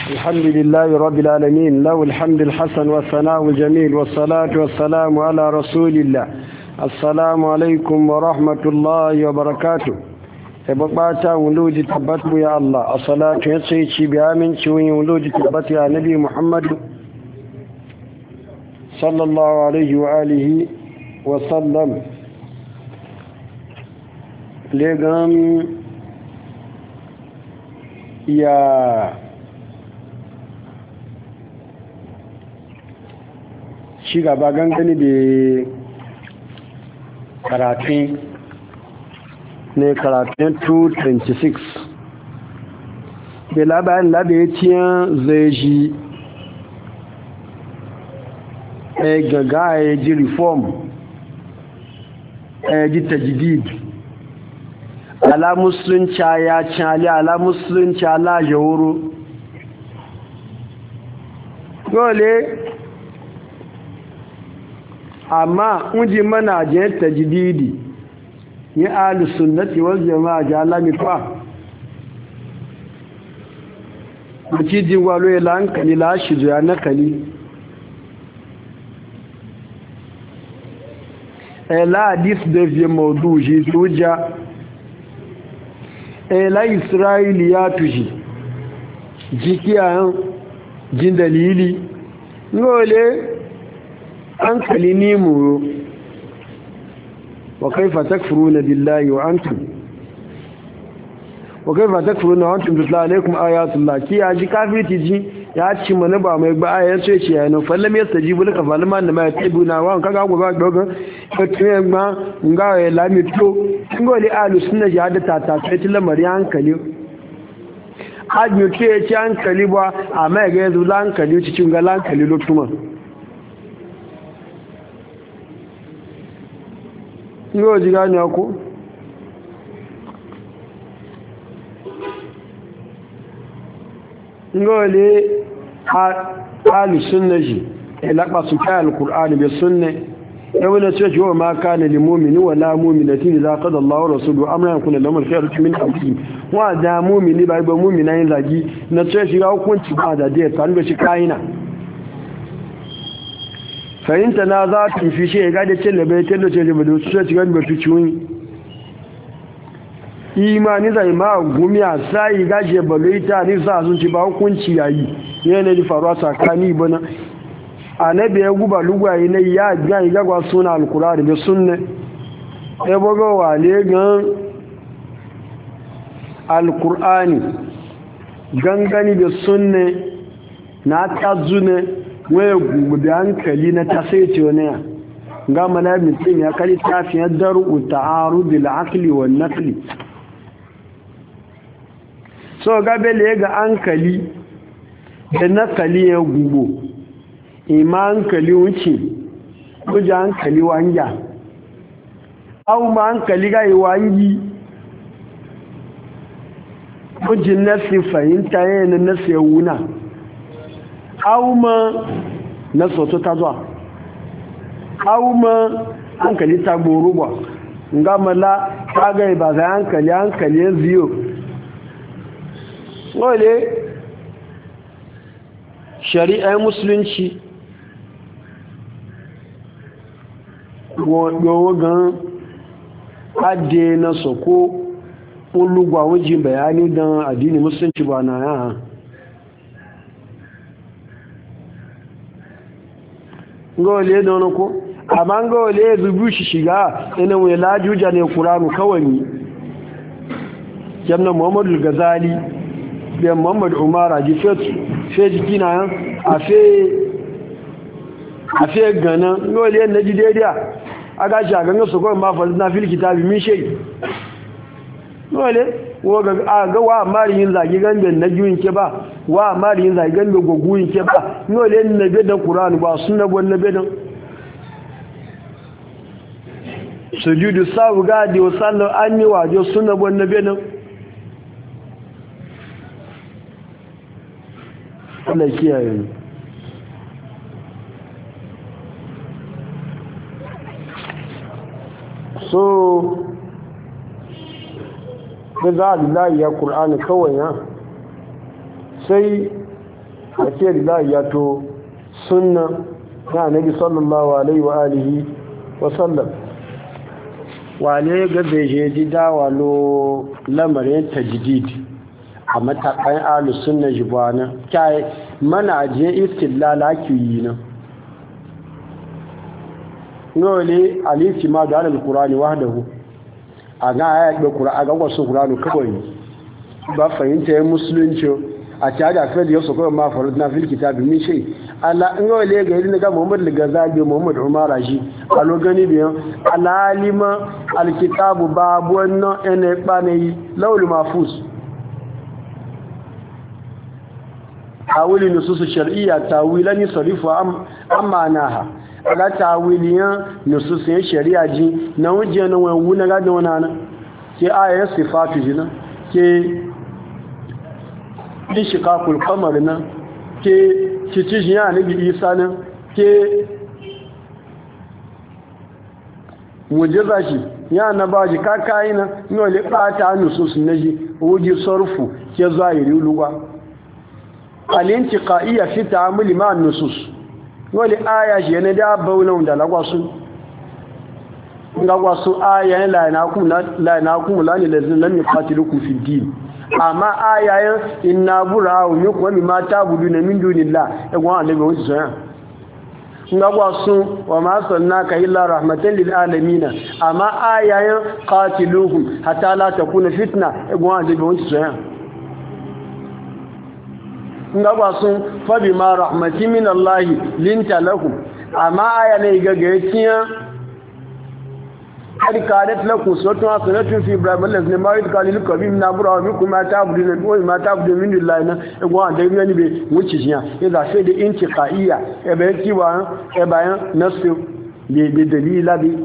الحمد لله رب العالمين، له الحمد الحسن والثناء الجميل، والصلاة والسلام على رسول الله. السلام عليكم ورحمة الله وبركاته. بقاتا ولوجي تبت يا الله، الصلاة يسيتي بآمن شوي ولوجي تبت يا نبي محمد صلى الله عليه وآله وسلم. لغم يا ci gaba gangane da karatun 226 da labarin labarin zai ji gaga ya ji reform ya ji tajidid ala musulunci ya cali ala musulunci ala jawuru dole amma unji mana je tajdidi ni ahlus sunnati wal jamaa jalami fa muci ji walo ya lankali la shi zuya nakali la hadith de vie mawdu ji tuja la israiliyatu ji jikiyan jin dalili ngole hankali ni muro wa kaifa takfuruna billahi wa antum tutla alaikum ayatullah ki ya ji kafirci ji ya ci mana ba mai ba ayan sai ce yana fallam yastajibu laka falma da mai tibuna wa kaga go ba doga to ma nga ya lami to ngoli alu sunna ji hada ta sai lamari hankali ajmu ke ci hankali ba amma ga yanzu hankali cikin ga hankali lokuma yóò jí gani ọkú yóò lè alùsúnnà jì ìlápa sùká alùkùránì bẹ súnnà yau na ce yau ma ka na limomini wa la mominati ne za ka da Allah wa rasulu amuran kuna lamar khairu min amfi wa da momini ba ba momina yin zagi na ce shi ga hukunci ba da dai ta nuna shi kayina fahimta na za ta fi shi ya gada ce da bai tallo ce da bada su ci gani batu ciwon imani zai ma gumiya sai gaje baloita ni sa sun ci ba hukunci yayi yana da faruwa tsakani bana annabi ya guba lugwaye ne ya ga gagwa suna alkurani da sunne e bogo wale gan alkurani gangani da sunne na tazune waya gugu da hankali na tasaice wani ya ga malamin tsin ya kari tafiyar daru ta'arudul aqli wan naqli so gabele ga hankali da naqli ya gugu ima hankali wuce kuja hankali wanja au ma hankali ga yi wangi kujin nasi fahimta yana nasi ya wuna auma na soto ta zuwa auma hankali ta goro ba nga mala ta gai ba za hankali ya ziyo wale shari'ar musulunci gan ade na soko olugba wajen bayani don addini musulunci ba na yana ngole don ko amma ngole zubu shi shiga ina wai lajuja ne qur'anu kawai jamna muhammadu al-ghazali da muhammad umara ji fe jikina afe gana ngole na ji daidai aga sha ganga su ko ma fa na fil kitabi min shay ngole wo ga wa mari yin zagi gambe na juyin ke ba wa mari yin zagi gambe goguyin ke ba ngole ne be da qur'ani ba sunna bon ne be da sujudu sawu ga di sallu anni wajo sunna bon ne be da Allah kiyaye so da za a lillahi ya ƙur'ani kawai ya sai ake da ya to sunna na nabi sallallahu alaihi wa alihi wa sallam wale ga zai ji dawa lo lamarin tajdid a matakan ahlus sunna jibana kai mana je istilala yi na nole alisi ma da alqur'ani wahdahu aga ayat da qur'ani ga wasu qur'ani kawai ba fahimta musulunci a tare da fadi yaso kuma ma farudna fil kitabi min shay Allah in ga le ga irin ga Muhammad al-Ghazali Muhammad Umar Raji alo gani biyan alalima al-kitabu babu wannan ene bane lawul mahfuz tawili nusus shar'iyya tawilan yusrifu amma naha aga tawiliyan nusus shari'a ji na wuje na wayu na ga da wannan ke ayat sifatu jina ke ishikakul kamar nan ke cici ya nabi isa nan ke mujiza shi ya nabaji kakayi nan nole ɓata nusus na ji wuji sarfu ke zahiri luwa alinci ka'iya fi ta'amuli ma nusus nole aya shi yana da baunan da lagwasu aya yana kuma lani lazin lam yuqatilukum fi din amma ayayen inna burahu minkum mimma ta'buduna min dunillah egwa annabi wuce soyan ngagwa sun wa ma sallaka illa rahmatan lil alamin amma ayayen qatiluhum hatta la takuna fitna egwa annabi wuce soyan ngagwa sun fa bima rahmatin min allah linta lahum amma aya ne gagayetiya قد كانت لكم سوره حسنه في ابراهيم الذي ما يقال لكم من ابراهيم منكم ما تعبدون وما تعبدون من الله نا egwa da yin ne be wuce shi ya da sai da intiqaiya e bayan kiwa e bayan nasu be dalila bi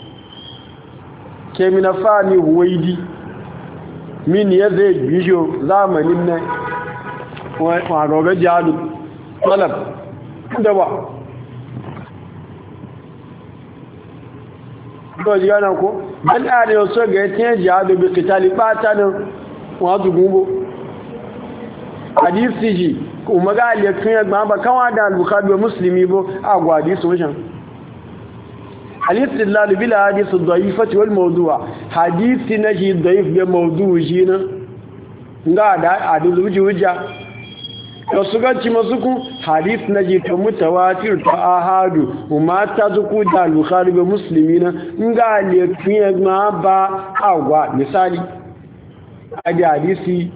ke mina fani huwaidi min ya zai bijo zamanin nan wa roga jalu talab da ba lọ́jí gánà kó bẹ́lẹ̀ ọ̀sọ́ gẹ̀ẹ́ tí ẹ jẹ́ àdóbi kìtàlì pátá ní wọ́n tó gúnbó àdífì jì kò mọ́gá alẹ́ tún ẹgbà bá káwọn adá alùkábí musulmi bó àgbà àdísù wọ́n àdífì lalubílà àdísù dọ̀yí fẹ́tí wọ́n mọ̀dúwà àdífì na ṣe dọ̀yí fẹ́ mọ̀dúwù jí na nga àdílùjú wújá yasuganci mazuku hadith na jita mutawatir ta ahadu umma ta zuku da al-bukhari be muslimina nga le kiye ma ba agwa misali adi hadisi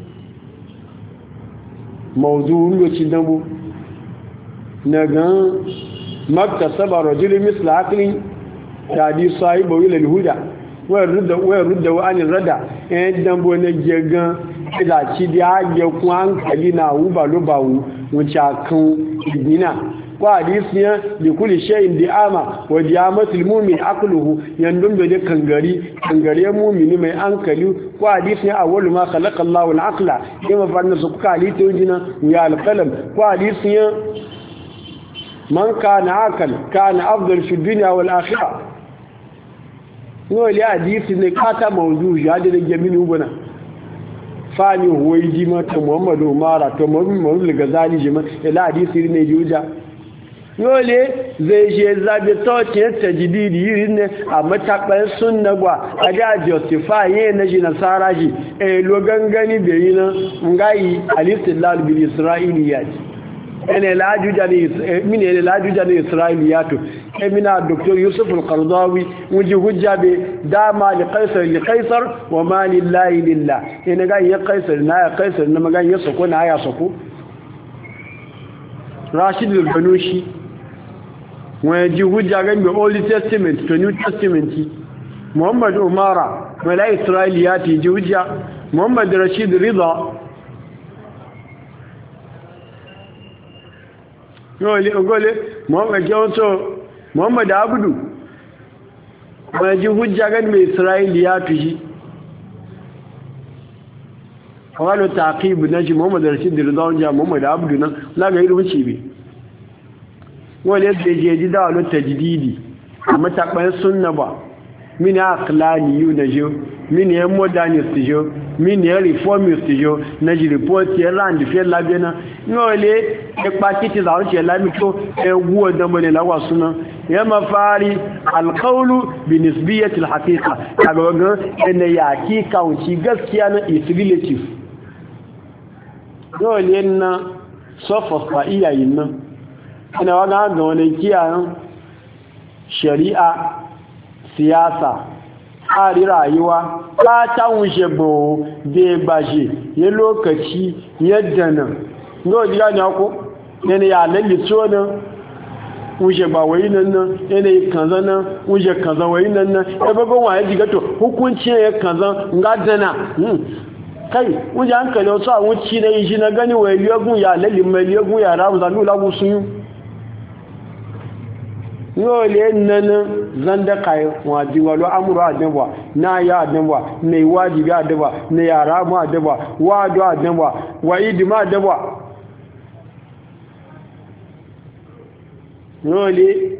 mawdu'un lo ci dambu naga maktasaba rajul misla aqli hadi sahibu ila al-huda wa rudda wa anil rada dambu ne jegan ila ci da ya kun hankali na wuba lubawu wuce kan ibina kwa hadisiyan da kuli shayin da ama wa diyamatul mumin aqluhu yandun da kangare mumini mai hankali kwa hadisiyan awwalu ma khalaqa Allahu al-aqla kuma fanna su kuka halitta wajina ya al-qalam kwa hadisiyan man kana akal kana afdal fi dunya wal akhirah no li hadisi ne kata mawdu ya da jamini ubana fani huwai ji mata muhammadu umara to muhammadu gazali jima ila hadisi ne juja yole zai je zabe tocin tajdidi yirin ne a matakan sunna gwa a da justify yin na ji nasara ji lo gangani da yi na ngai al-istilal bil isra'iliyat ene lajuja ne mine lajuja ne isra'iliyat emina dr yusuf al-qardawi wuji hujja be dama li qaisar wa ma lillahi lillah ene ga ya qaisar na magan ya soko na ya soko rashid al-banushi wuji hujja ga be old testament to new testament muhammad umara wala isra'iliyat ji hujja muhammad rashid rida gole muhammad jonso Muhammad Abdu mai ji hujja gan mai Isra'ili ya tushi wani taqibu na ji Muhammad Rashid Ridwan ja Muhammad Abdu nan la ga irin ci bi wani yadda je ji da wani tajdidi amma takban sunna ba min aqlani yu na jo min ya modernist jo min ya reformist jo na ji report ya land fe labena ngole e pakiti za wuce lami to e guwa da bane lawa suna ya mafari alqawlu bi nisbiyati alhaqiqa kaga ga ene ya hakika wuci gaskiya na is relative ngole na sofa fa iyayin nan ina waga ga wani kiyayen shari'a siyasa tsari rayuwa ba ta wuce bo da ba shi ya lokaci yadda nan ga jiya ne ko yana ya lalito nan wuce ba wai nan nan yana yi kanza nan wuce kanza wai nan nan ya babban waye jiga to hukunci ya kanza nga dana kai wuce hankali wasu a wuci na yi shi na gani wa liyagun ya lalin mai liyagun ya ramu zanen lagu sun yi yole nan zanda kai waji walo amuru adaba na ya adaba ne wajibi adaba ne yara mu adaba wado adaba waidi ma adaba yole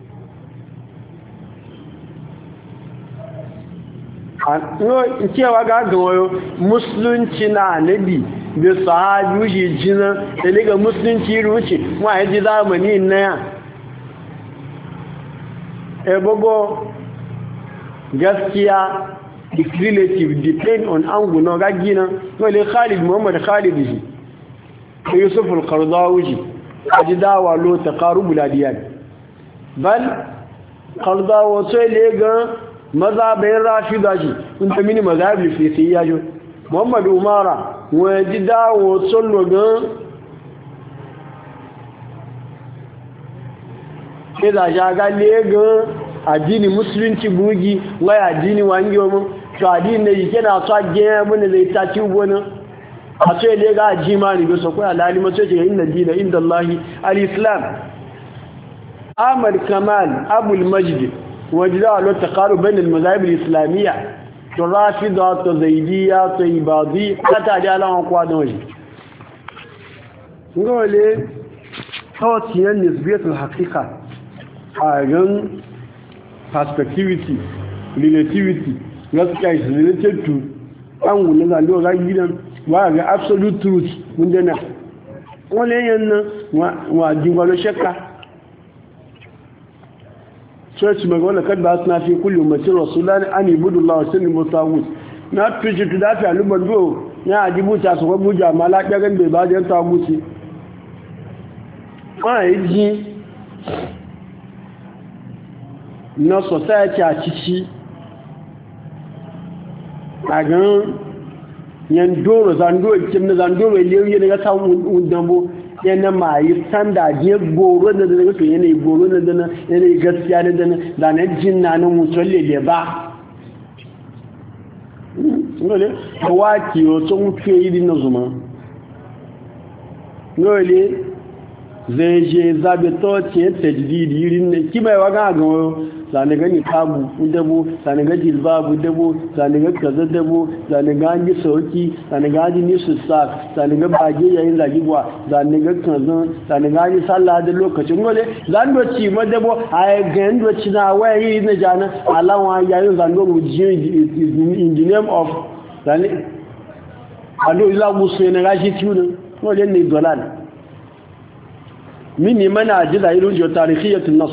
an cewa ga gawo musulunci na nabi da sahabi shi jina da daga musulunci ruci mu a yaji zamani na ya ebogo gaskiya is relative depend on angle no gagina wale Khalid Muhammad Khalid ji Yusuf al-Qaradawi ajidawa lo taqarub al-adiyan bal Qaradawi sai le ga mazhabin Rashida ji inda mini mazhab al-fiqhiyya jo Muhammad Umara wajidawa sallo ga sai da shaga lega addini musulunci bugi wai addini wangi mu to addini ne yake na so ge mun zai ta ci gona a sai lega ajima ne so ko alali ma sai ce inna dina inda Allah al-islam Ahmad Kamal Abu al-Majd wajida al taqarub bain al-mazahib al-islamiyya to rafida to zaidiyya to ibadi kata da lawan kwa da waje ngole tawtiyan nisbiyatul haqiqa a gan perspectivity relativity gaskiya is related to an wule ga ndo ga gidan ba ga absolute truth mun dana wale yanna wa jingalo shakka church magana kad ba suna fi kullu ummati rasulan an ibudullah wa sallimu tawus na tuji to da ta lumban do ya ajibuta su ko buja malaka gan bai ba da tawusi ai ji na society a cici a gan yan doro zandoro kim na zandoro lewi ne ga samun dambo yana mai standard ya goro da daga to yana goro da dana yana gaskiya da dana da na jinna na mutolle le ba ngole waki o to mutu yi na zuma ngole zai je zabe to ce tajdidi yirin ne kimai waga ga zane gani tabu dabo zane ga jilbabu dabo zane ga kaza dabo zane ga ni sauki zane ga ni susa zane ga bage yayin zagigwa zane ga kaza zane ga ni sallah da lokacin gole zan do ci ma dabo ai ga ndo ci na wayi na jana alawa yayin zan do mu ji in the name of zane ado ila musu ne ga shi tuna gole ne dolal mini mana ajida irin jo tarihiyatun nas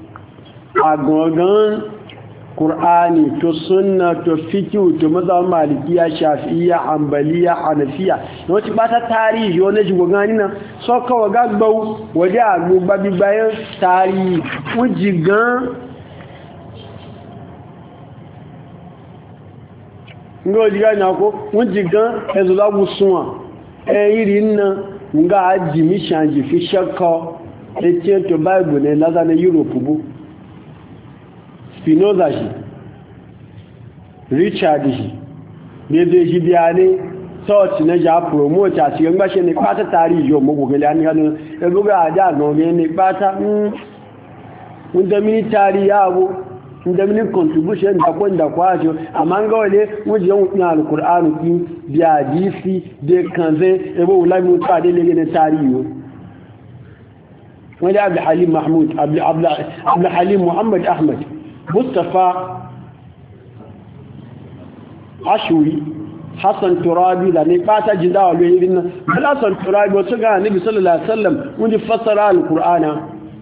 agogan Qur'ani to sunna to fiqh to mazhab malikiya shafi'iyya hanbaliya hanafiya wati bata tarihi wani jigogani na so kawa gagbau waje agbo babi bayan tarihi ujigan ngo diga na ko ujigan ezulabu sunwa irin na nga ajimi shanji fi shakka ete to bible ne laza na Europe bu Spinoza shi Richard shi dédé shi biya ne church na ja promote a cikin gbashe ne pata tarihi yau magogale an gano ebuga aja gano ne pata unda mini tarihi abu unda mini contribution da kwanda kwajo amma ga wale wuje na alqur'anu ki biya disi de kanze ebo ulai mu ta de ne tarihi wani Abdul Halim Mahmud Abdul Halim Muhammad Ahmad Mustafa Ashuri Hassan Turabi da ne bata jindawa lo yirin nan Hassan Turabi wato ga Annabi sallallahu alaihi wasallam mun fassara al-Qur'ana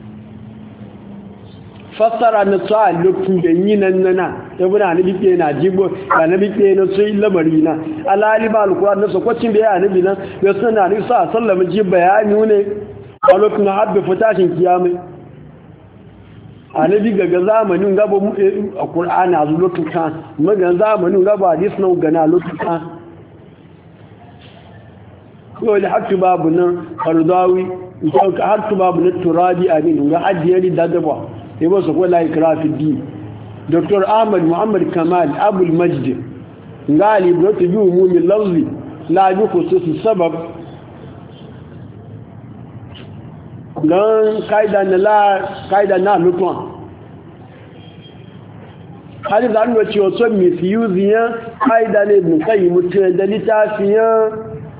fassara na sa lokacin da yi nan nana ibn Annabi ke na jibo Annabi ke na sai lamari na alali ba al-Qur'an na sokwacin da ya Annabi nan ya sunna Annabi sallallahu alaihi wasallam ji bayani ne a lokacin habbe fitashin kiyama Annabi ga zamanin gaba a Qur'ani a lokacin magan zamanin gaba hadis na gana lokacin ko da hakki babu nan Qardawi ko hakki babu nan Turabi amin ga hajjiyari da daba yabo su ko la ikrafi din Dr. Ahmad Muhammad Kamal Abul Majd ngali brotu bi umumi lafzi la bi khusus sabab gan kaida na lutun hali da nuna cewa son misuse kaida ne bin kai mutum da littafiyan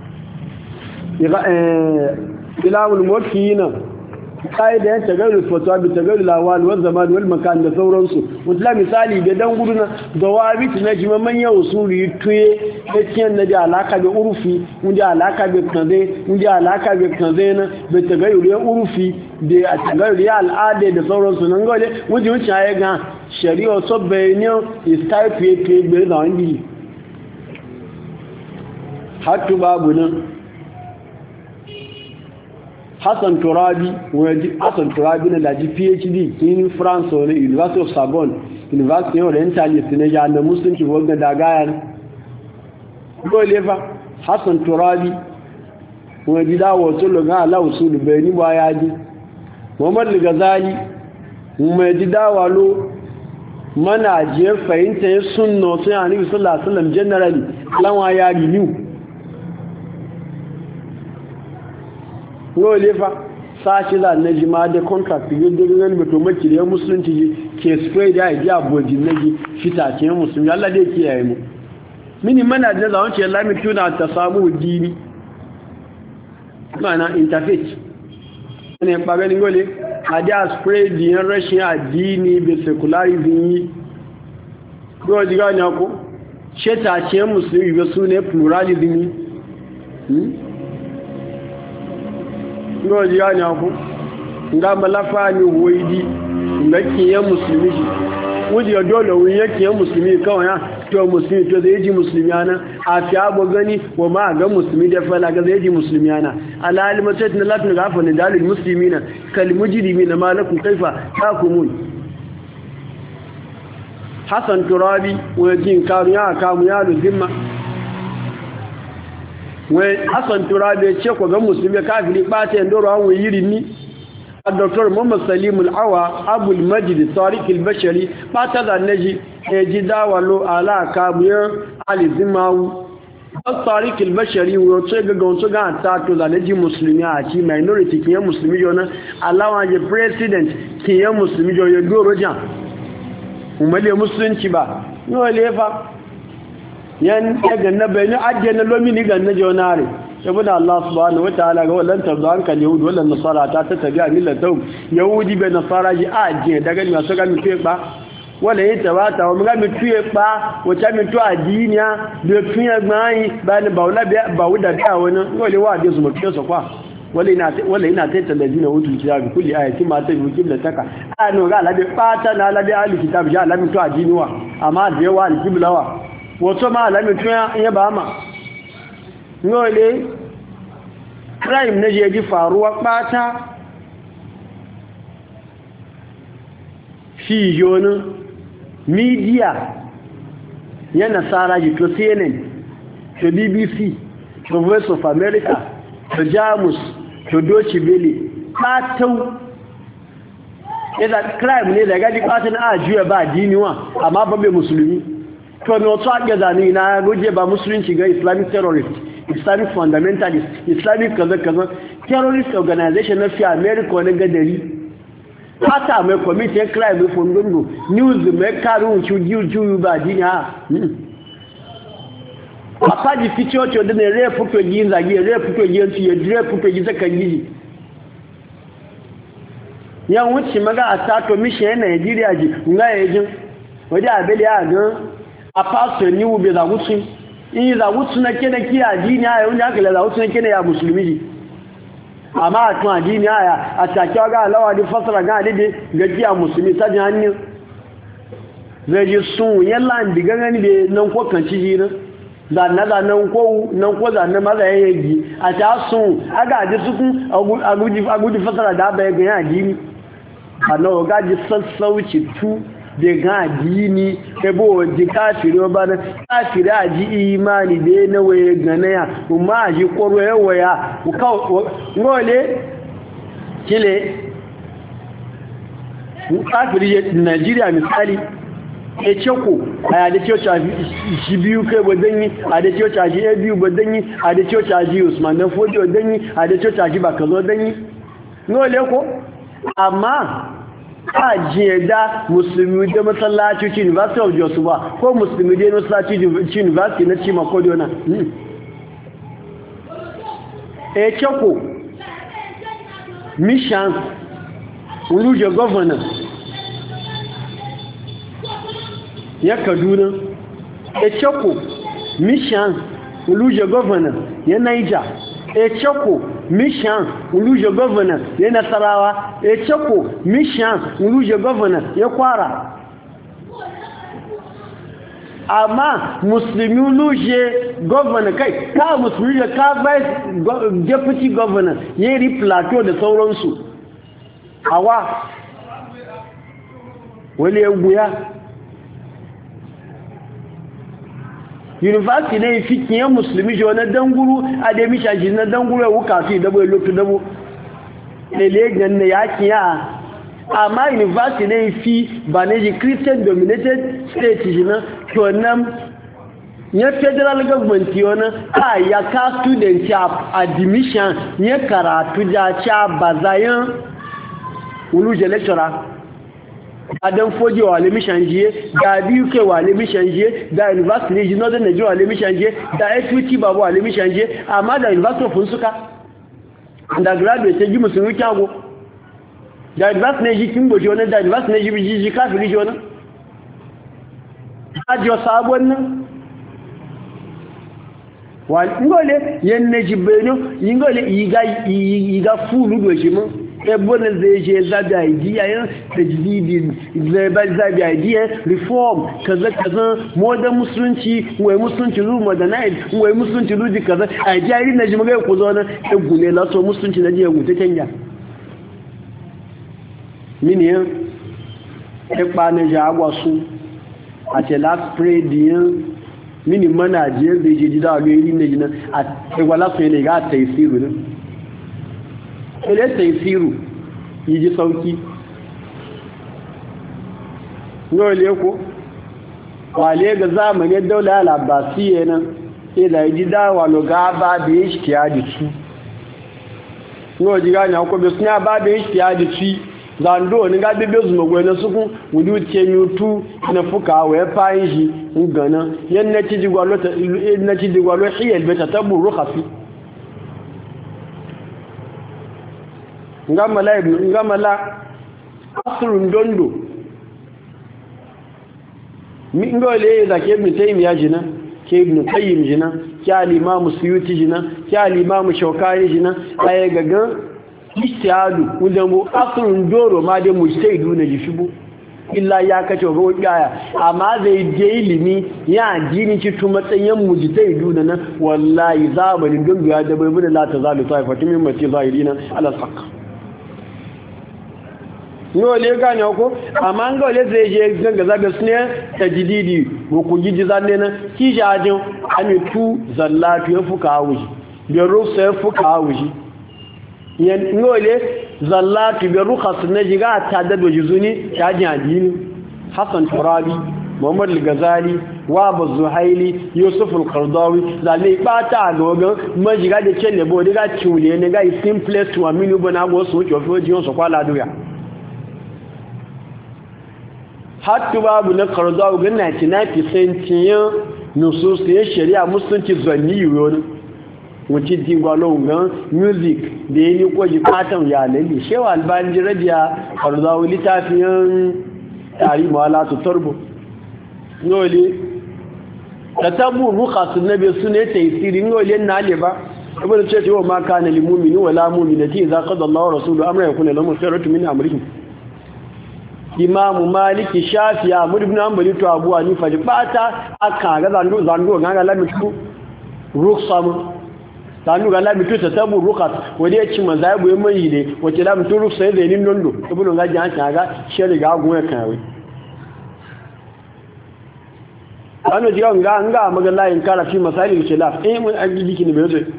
ilawul mawakiyina kaida ya tagaru fatuwa bi tagaru lawal wal zaman wal makan da sauransu mutla misali da dan guduna da wabit na jima manyan usuli tuye cikin na da alaka da urufi mun da alaka da kanze mun da alaka da kanze na da tagaru ya urufi da tagaru ya al'ada da sauransu nan gole wuce wuce ya ga shari'a so bayanin is type ya ke gbe da wani hatu babu nan Hassan Turabi na daji PhD in France or University of Sorbonne University of Orientalist ne ya na musulunci wanda da gaya ne dole fa Hassan Turabi wanda da wato loga Allah usul bayani ba ya ji Muhammad Al-Ghazali mai ji dawalo mana je fahimta sunna sai Annabi sallallahu alaihi wasallam generally lawa ya renew dole fa sashi da na jima da contract yadda ganin mutum makiriyar musulunci ke spread ya ji abojin naji fitacen musulmi Allah dai kiyaye mu mini mana da zawon ce lami tuna ta samu dini mana interfaith ne bagani gole a da spread yin rashin addini da secularism yi ko ji gani ko shetacen musulmi ba su ne pluralism yi ngoji yani aku nga malafa ni woidi nga kiyan muslimi ji wudi ya dole wuri yake yan muslimi kawai ya to muslimi to zai ji muslimi ana a fi abu gani wa ma ga muslimi da fala ga zai ji muslimi ana alal masat na latin gafa ne dalil muslimina kal mujrimina malakum kaifa takumun Hassan Turabi wajin karu ya kamu ya luzimma wai Hassan Turabi ce ko ga musulmi kafiri bata ndoro an yiri ni Dr. Muhammad Salim Al-Awa Abu al-Majid Tariq al-Bashari bata da naji ji dawalo ala kabuyan alizimawu Tariq al-Bashari wato ga gonto ga ta to da naji musulmi a ci minority kiyan musulmi jona alawa je president kiyan musulmi joyo doro jan umale musulunci ba no lefa yan daga na bayani ajiye na lomini ga na jonare saboda Allah subhanahu wataala ga wallan tabdan kan yahudi wallan nasara ta tabi millatu yahudi be nasara ji ajiye daga ni so ga mi tuye ba wala yin tabata wa ga mi tuye ba wata mi tu adiniya be tuye gbai ba ni baula ba wuda da wani wale wa da su mutu so kwa wala ina ta talazina wutu kitabi kulli ayati ma ta bi kibla taka ano ga labe pata na labe ali kitab ja labe tu adiniwa amma da yawa al kiblawa wato ma alamin tun ya ba ma ngole crime ne je ji faruwa bata fi yonin media yana tsara ji to CNN to BBC to Voice of America to Jamus to Deutsche Welle batau idan crime ne daga di patin a juya ba diniwa amma babbe musulmi to no to ake zani na goje ba musulunci ga Islamic terrorist Islamic fundamentalist Islamic kaza terrorist organization na fi America ne gadari hata mai committee crime for Ndondo news mai karu ju ba diniya apa di feature to ne rape to yin zagi rape to yin ci rape to yin zakan gidi yan wuce maga a sato mission Nigeria ji nga yejin waje abele ya ga a pastor ni ube za wuce in za wutu na kene ki addini aya wanda aka la wutu na kene ya musulmi amma a tun addini aya a take ga alawa di fasara ga dide ga kiya musulmi ta jahannin zai ji sun yalla ndiga gani be nan ko kan ci jina da na da nan ko da na maza yayi a ta sun aga ji sukun agudi fasara da ba ga addini ana ga ji sassauci tu da ga addini ebo ji kafiri ba na kafiri aji imani da na waye gana ya kuma ji koro yawaya ngole kile kafiri Najeriya misali e choko a da cewa shi biyu kai wadanyi a da cewa shi biyu wadanyi a da cewa shi Usman na Fodio wadanyi a da cewa shi Bakazo wadanyi ngole ko amma a jiye da musulmi da masallaci University of Jos ba ko musulmi da masallaci University na Chima Kodona e choko mission uluje governor ya Kaduna e choko mission uluje governor ya Niger e choko mission uluje governor ya Nasarawa e choko mission uluje governor ya Kwara amma musulmi uluje governor kai ka musulmi ka vice deputy governor ya ri plateau da sauransu awa wale ya guya university ne fikin musulmi jo na danguru ademi shaji na danguru ya wuka fi dabo lotu dabo lele ganna yaki ya amma university ne fi baneji Christian dominated state jina to nan ya federal government yona ya ka student admission ya karatu ja cha bazayan uluje lecturer Adam Foji wa le mishanjiye da BUK wa le mishanjiye da University of Northern Nigeria wa le mishanjiye da Equity Babu wa le mishanjiye amma da University of Funsuka undergraduate ji musulmi kyago da University ji kimbo jona da University ji kafiri jona ajo sabon nan wa ngole yenne jibeno ngole iga fulu do jimo ebonin zai je zabi idea yin tajdidi zabi idea reform kaza modern musulunci wai musulunci ru modernize wai musulunci ru di kaza idea yin naji magai ku zo na egule la so musulunci naji ya gute kenya mini e pa ne ja agwa su a te last pray din mini mana je zai je da lo yi ne jina a e wala so ne ga tafsiru ne ele tafsiru yi sauki ngole ko wale ga zamanin daular al-abbasiyya nan sai da yi dawa lo gaba da ishtiyadi su ngoji ga nya ko be sunya ba da ishtiyadi su zando ni ga bebe zuma gwe na suku wudu ce mutu na fuka wa fayin shi ngana yan na ci digwalo ta na ci digwalo hiyal be ta tabu rukhasi ngamala asrun dondo mi ngole da ke ibn taymiya jina ke ibn qayyim jina ke al-imam suyuti jina ke al-imam shawkani jina ay gaga istiyadu wanda mu asrun doro ma dai mujtahidu ne jishibu illa ya kace ga waya amma zai je ilimi ya dini ci tu matsayin mujtahidu nan wallahi zamanin dondo ya da bai bin la tazalu taifatu min mati zahirina ala haqq le gane ko amma ga le zai je ganga zaga sune tajdidi ko ku gidi zanne na ki jajin amitu zallatu ya fuka wuji da rusa ya fuka wuji yan ngole zallatu bi rukhas na jiga ta da juzuni jajin adini Hassan Turabi Muhammad al-Ghazali wa Abu Zuhaili Yusuf al-Qardawi zalle bata gogan majiga da kelle bo diga ciule ne ga simplest to aminu bana go so jofo jiyon so kwala doya hatta babu na karzawo ga 99% yin nusus ya shari'a musulunci zanni yiwu wuce dingwalon ga music da yi kwaji fatan ya lalle shewa albani rabiya karzawo littafin tari mawala su turbo nole tatabu ruqasun nabi sunne taysiri ngole na le ba ibn ce ce wa ma kana lil mu'mini wala mu'minati idza qada Allahu wa rasuluhu amra yakuna lahum khiyaratu min amrihim Imam Malik Shafi'i Ahmad ibn Hanbali to Abu Hanifa bata aka ga zandu ga lamitu ruqsam zandu ga lamitu tatabu ruqat wadi ya ci mazabu yan mai ne wace lamitu ruqsa da nin dondo ibn ga jan ga sheri ga gun ya kai ano jiga nga magalla in kara fi masalil khilaf mun ajiji kin be yote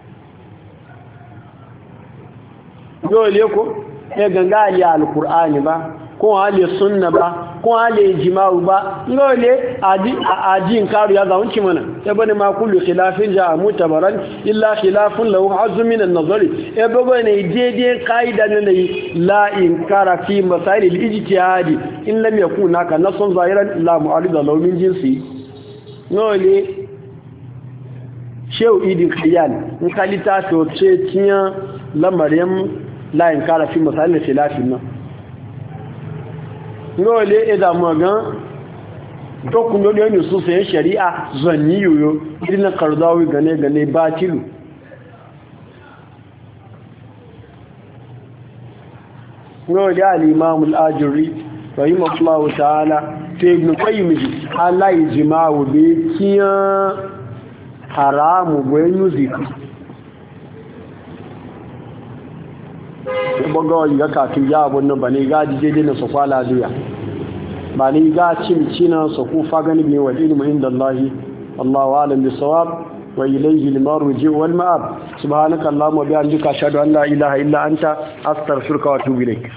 dole ko ganga ali alqur'ani ba ko ali sunna ba ko ali ijma'u ba dole aji in karu ya zawunci mana bane ma kullu khilafin ja'a mutabaran illa khilafun lahu hazm min an-nazari bane daidai kaida ne la inkara fi masail al-ijtihadi in lam yakun naka nasun zahiran la mu'arida lahu min jinsi dole shehu idin khiyan in kalita to ce tiyan lamarin la inkara fi masail al-khilafin nan dole idan magan dokun dole ne su sai shari'a zanni yoyo irin karzawi gane batilu dole al-imam al-ajuri rahimahullahu ta'ala sai ibn qayyim Allah ijma'u bi kiyan haramu boy music bogo yi ga tu ya bonno bane ga jije na su kwala duya ba ni ga cimcina su ku fa gani ne wa ilmu inda Allah Allahu alam bisawab wa ilayhi al-marji wal ma'ab subhanaka allahumma wa bihamdika ashhadu an la ilaha illa anta astaghfiruka wa atubu ilayk